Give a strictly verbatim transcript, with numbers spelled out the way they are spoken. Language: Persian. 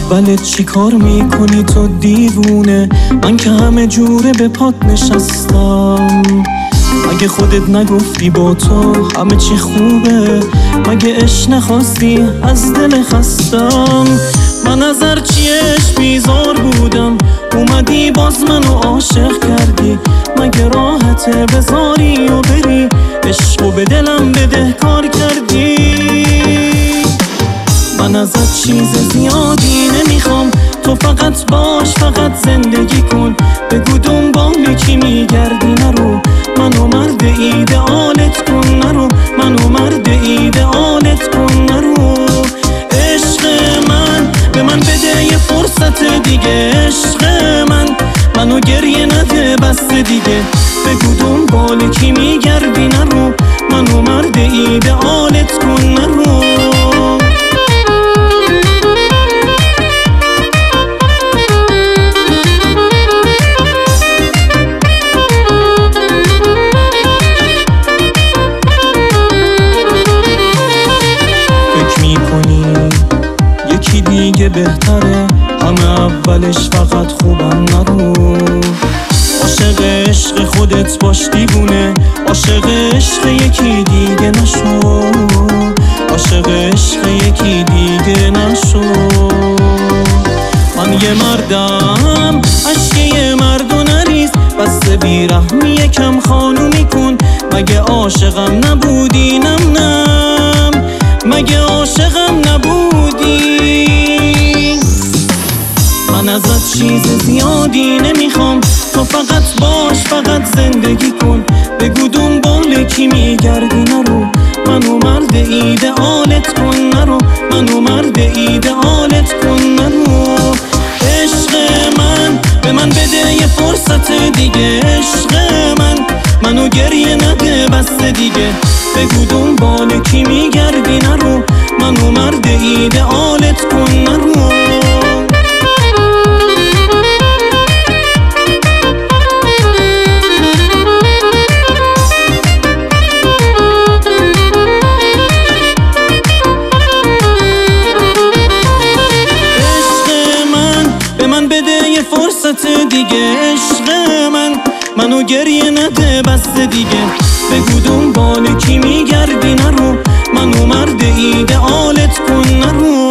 اولت چی کار میکنی تو دیوونه؟ من که همه جوره به پات نشستم. مگه خودت نگفتی با تو همه چی خوبه؟ مگه عشق نخواستی از دل خستم؟ من از هرچی عشق بیزار بودم، اومدی باز منو عاشق کردی. مگه راحته بذاری و بری، عشقو به دلم بدهکار کردی. من ازت چیز زیادی نمیخوام، تو فقط باش، فقط زندگی کن. بگو دنبال کی میگردی نرو، منو مرد ایدئالت کن نرو، منو مرد ایدئالت کن نرو. عشق من به من بده یه فرصت دیگه، عشق من منو گریه نده بس دیگه. بگو دنبال کی میگردی نرو، منو مرد ایدئالت کن نرو. یکی دیگه بهتره، همه اولش فقط خوبم نرو. عاشق عشق خودت باش دیوونه، عاشق عشق یکی دیگه نشو، عاشق عشق یکی دیگه نشو. من یه مردم، عشق یه مردو نریز، بس بیرحمی یکم خانومی کن. مگه عاشقم نبودی؟ نم نم، مگه عاشقم نبودی؟ من ازت چیز زیادی نمیخوام، تو فقط باش، فقط زندگی کن. بگو دنبال کی میگردی نرو، منو مرد ایدئالت کن نرو، منو مرد ایدئالت کن نرو. عشق من به من بده یه فرصت دیگه، عشق من منو گریه نده بس دیگه. بگو دنبال کی میگردی نرو، منو مرد ایدئالت کن نرو. فرصت دیگه، عشق من منو گریه نده بس دیگه. بگو دنبال کی میگردی نرو، منو مرد ایدئالت کن نرو.